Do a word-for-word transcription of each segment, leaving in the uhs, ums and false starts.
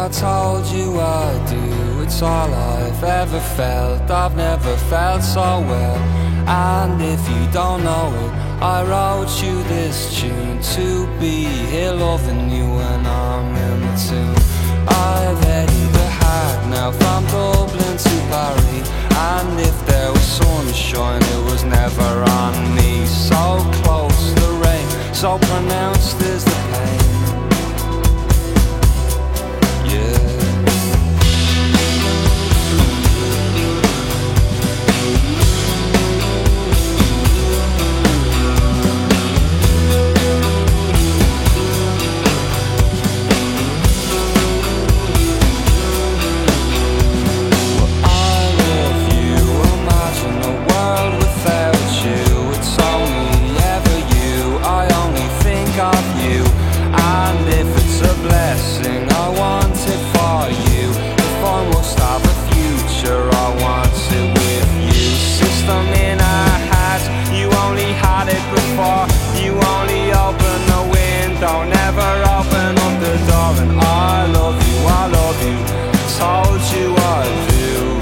I told you I do. It's all I've ever felt. I've never felt so well. And if you don't know it, I wrote you this tune to be here loving you when I'm in the tune. I've headed the hat now from Dublin to Paris, and if there was sunshine it was never on me. So close the rain, so pronounced is the pain. Yeah. You only open the window, never open up the door. And I love you, I love you, told you I do.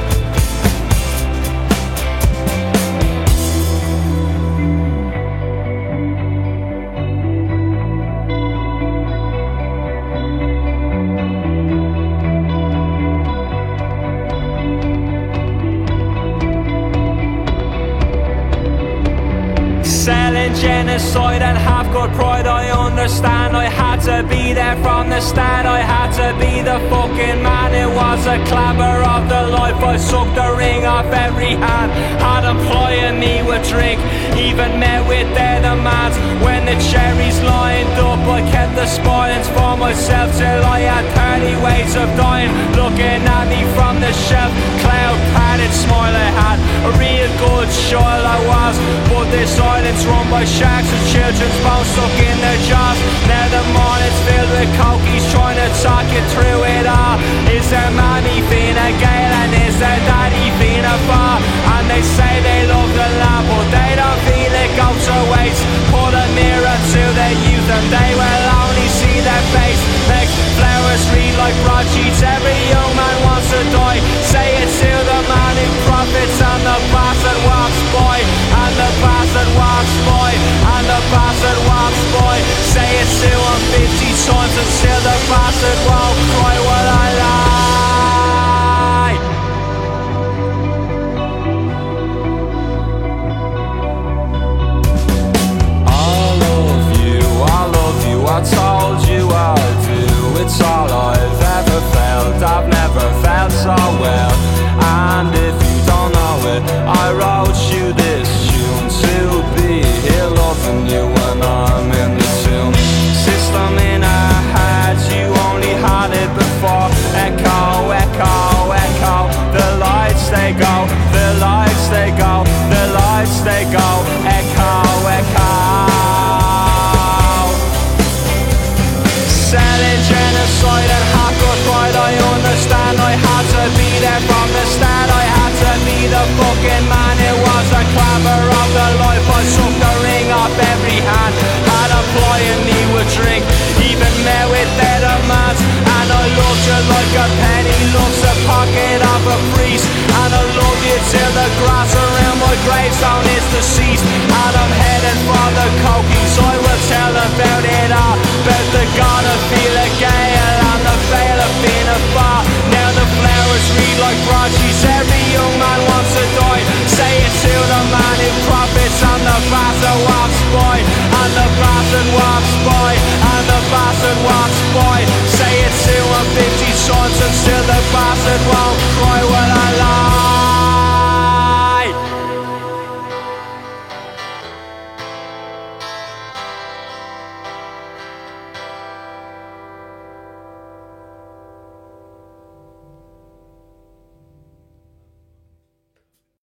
Selling genocide and have got pride, I understand. I had to be there from the start. I had to be the fucking man. It was a clamour of the life. I sucked the ring off every hand. Had employing me with drink, even met with their demands. When the cherries lined up, I kept the spoilings for myself till I had thirty ways of dying. Looking at me from the shelf, cloud padded smile I had. A real good child I was, but this silence run by sharks and children's bones stuck in their jaws. Now the morning's filled with cokies trying to talk you through it all. Is their mommy Fine Gael and is their daddy Fine Gael? And they say they love the land but they don't feel it goes to waste. Put a mirror to their youth and they will only see their face. Make flowers read like broadsheets, every young man wants to die. Say it to the man who profits and the bastard walks by. And the bastard walks by, and the bastard walks by. Say it to him fifty times and still the bastard won't cry. Well, I lie. I love you, I love you, I told you I do. It's all I've ever felt, I've never felt so well. And if you don't know it, I wrote you this to be here loving you when I'm in the tune. System in our heads, you only had it before. Echo, echo, echo. The lights they go, the lights they go, the lights they go. Echo, echo. Selling genocide and hardcore pride, I understand. I had to be there from the start. I had to be the fucking man. It was a clamour of the life. I took the ring off every hand. Had employing me with drink, even met with their demands. And I loved you like a penny loves the pocket of a priest. And I love you till the grass around my gravestone is deceased. And I'm headed for the cokies, I will tell about it all. About the god of Fine Gael and the veil of Fine Gael. Now the flowers read like broadsheets, every young man wants to die. Say it to the man who profits and the bastard walks by. And the bastard walks by, and the bastard walks by. Say it to him fifty times and still the bastard walks